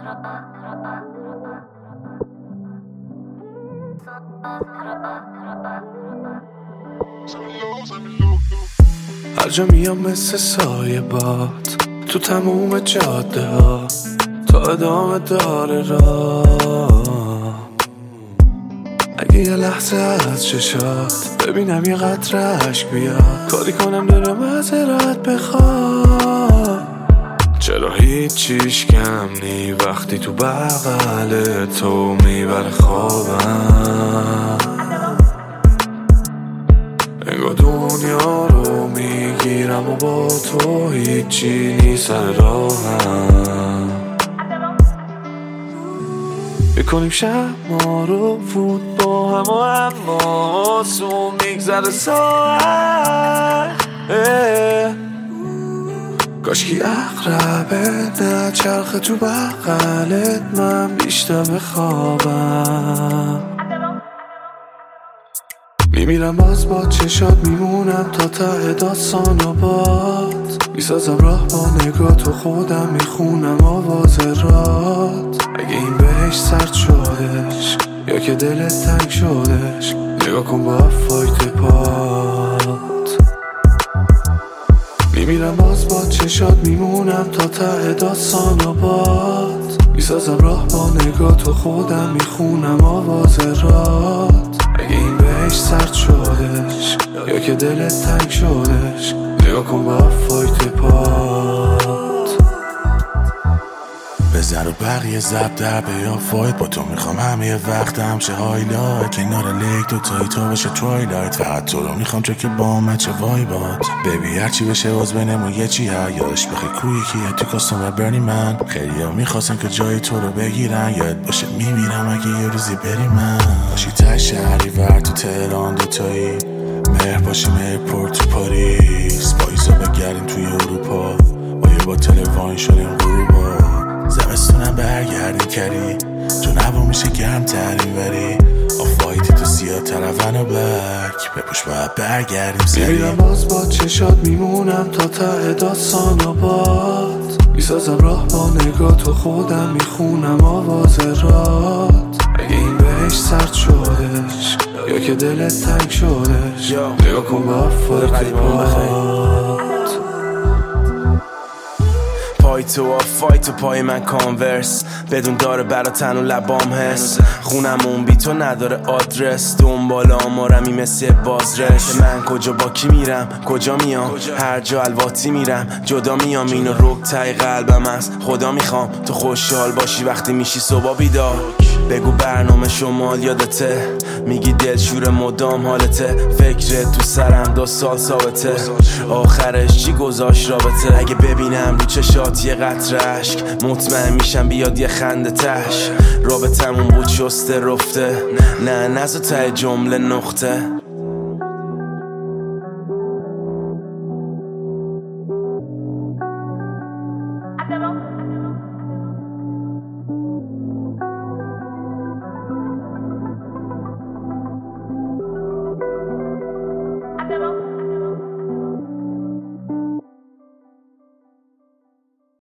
هر جا میام مثل سایه باد تو تموم جاده ها تا ادامه داره راه. اگه یه لحظه از چشات ببینم یه قطره اشک بیاد، کاری کنم دلم معذرت بخواد. چرا هیچیش کم نی وقتی تو بغل تو میبره خوابم. انگار دنیا رو میگیرم و با تو هیچی نیست سر راهم. بکنیم شب ما رو فوت با هم و اما آسون میگذره ساعت. کاشکی اقربه نه چرخه تو بغلت من بیشتر بخوابم. میمیرم باز با چشات میمونم تا ته داستان و باد. میسازم راه با نگاه تو خودم میخونم آواز رات. اگه این بهش سرد شدش یا که دلت تنگ شدش نگاه کن با فایت پات. میمیرم باز با چشات میمونم تا ته داستان و باد. میسازم راه با نگاه تو خودم میخونم آواز رات. اگه این بهش سرد شدش یا که دلت تنگ شدش نگاه کن با فایت پات. بزن و بقیه زب در بیا فایت با تو میخوام همه وقتم شه هایلایت. کنار لیک دوتایی تو بشه توایلایت. فقط تو رو میخوام چه که با من چه وایبات. ببی هرچی بشه باز بینمون یه چی یادش بخی کوی کیه تو کاستوم برنی من. خیلی ها میخواستن که جای تو رو بگیرن یاد باشه میمیرم اگه یه روزی بری من. باشی ته شهری ور تو تهران دوتایی مهر باشیم ایرپورت تو پاریس. پاییزا بگردیم توی اروپا با تلفن شدیم غروبا. زمستونم برگردیم کری چون هوا میشه گرم ترین وری. آفایتی تو سیاه ترون و بلک بپوش باید برگردیم سری. میمیرم باز با چشات میمونم تا ته داستان و باد. میسازم راه با نگاه تو خودم میخونم آواز رات. اگه این بهش سرد شدش یا که دلت تنگ شدش نگاه کن با فایت پات. پای تو آفایت و پای من کانورس بدون داره برا تن و لبام هست. خونمون بی تو نداره آدرس. دنبال آمارمی مثل بازرش. من کجا با کی میرم کجا میام هر جا الواتی میرم جدا میام. اینو رک تای قلبم است خدا میخوام تو خوشحال باشی وقتی میشی صبح بیدار. بگو برنامه شمال یادته میگی دلشور مدام حالته. فکرت تو سرم 2 سال ثابته آخرش چی گذاشت رابطه. اگه ببینم رو چشات یه قطره اشک مطمئن میشم بیاد یه خنده تش. رابطمون بود شسته رفته نه نزو ته جمله نقطه.